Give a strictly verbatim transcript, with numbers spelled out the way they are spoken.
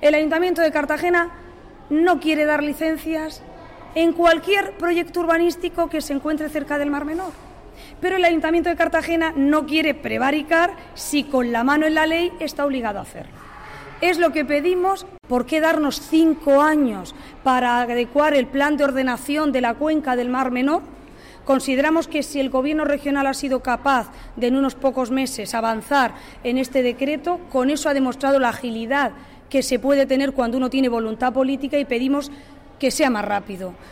El Ayuntamiento de Cartagena no quiere dar licencias en cualquier proyecto urbanístico que se encuentre cerca del Mar Menor. Pero el Ayuntamiento de Cartagena no quiere prevaricar si con la mano en la ley está obligado a hacerlo. Es lo que pedimos. ¿Por qué darnos cinco años para adecuar el plan de ordenación de la cuenca del Mar Menor? Consideramos que si el Gobierno regional ha sido capaz de en unos pocos meses avanzar en este decreto, con eso ha demostrado la agilidad que se puede tener cuando uno tiene voluntad política, y pedimos que sea más rápido.